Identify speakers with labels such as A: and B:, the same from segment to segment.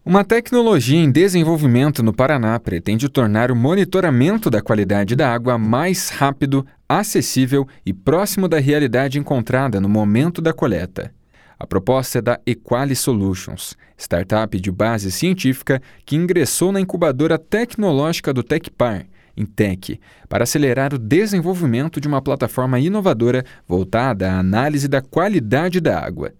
A: Uma tecnologia em desenvolvimento no Paraná pretende tornar o monitoramento da qualidade da água mais rápido, acessível e próximo da realidade encontrada no momento da coleta. A proposta é da Equali Solutions, startup de base científica que ingressou na incubadora tecnológica do Tecpar, Intec, para acelerar o desenvolvimento de uma plataforma inovadora voltada à análise da qualidade da água.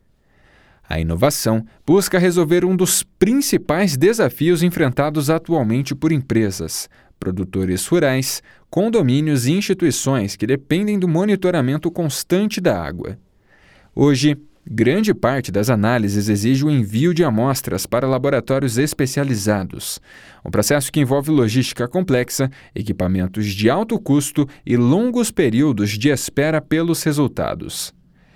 A: A inovação busca resolver um dos principais desafios enfrentados atualmente por empresas, produtores rurais, condomínios e instituições que dependem do monitoramento constante da água. Hoje, grande parte das análises exige o envio de amostras para laboratórios especializados, um processo que envolve logística complexa, equipamentos de alto custo e longos períodos de espera pelos resultados.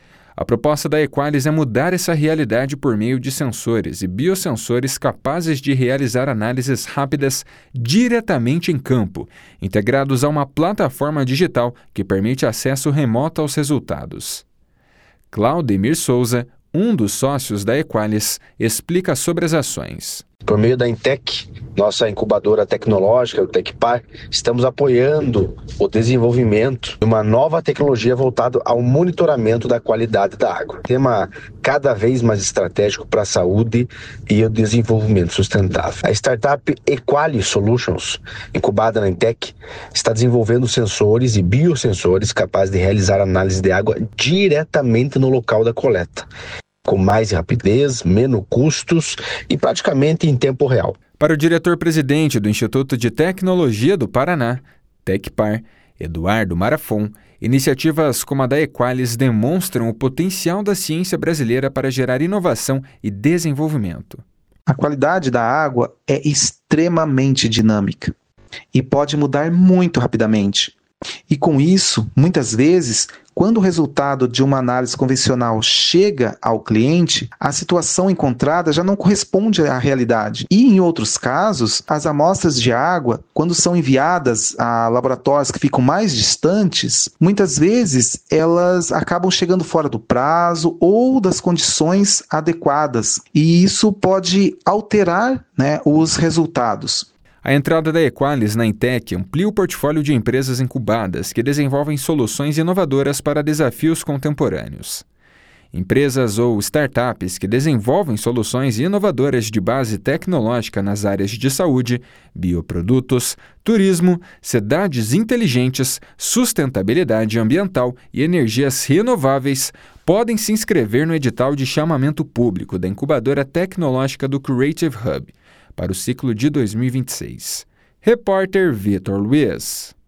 A: A proposta da Equalis é mudar essa realidade por meio de sensores e biosensores capazes de realizar análises rápidas diretamente em campo, integrados a uma plataforma digital que permite acesso remoto aos resultados. Claudemir Souza, um dos sócios da Equalis, explica sobre as ações.
B: Por meio da Intec, nossa incubadora tecnológica, o Tecpar, estamos apoiando o desenvolvimento de uma nova tecnologia voltada ao monitoramento da qualidade da água. Tema cada vez mais estratégico para a saúde e o desenvolvimento sustentável. A startup Equali Solutions, incubada na Intec, está desenvolvendo sensores e biosensores capazes de realizar análise de água diretamente no local da coleta, com mais rapidez, menos custos e praticamente em tempo real.
A: Para o diretor-presidente do Instituto de Tecnologia do Paraná, Tecpar, Eduardo Marafon, iniciativas como a da Equalis demonstram o potencial da ciência brasileira para gerar inovação e desenvolvimento.
C: A qualidade da água é extremamente dinâmica e pode mudar muito rapidamente. E com isso, muitas vezes, quando o resultado de uma análise convencional chega ao cliente, a situação encontrada já não corresponde à realidade. E em outros casos, as amostras de água, quando são enviadas a laboratórios que ficam mais distantes, muitas vezes elas acabam chegando fora do prazo ou das condições adequadas. E isso pode alterar, os resultados.
A: A entrada da Equalis na Intec amplia o portfólio de empresas incubadas que desenvolvem soluções inovadoras para desafios contemporâneos. Empresas ou startups que desenvolvem soluções inovadoras de base tecnológica nas áreas de saúde, bioprodutos, turismo, cidades inteligentes, sustentabilidade ambiental e energias renováveis podem se inscrever no edital de chamamento público da incubadora tecnológica do Creative Hub para o ciclo de 2026. Repórter Vitor Luiz.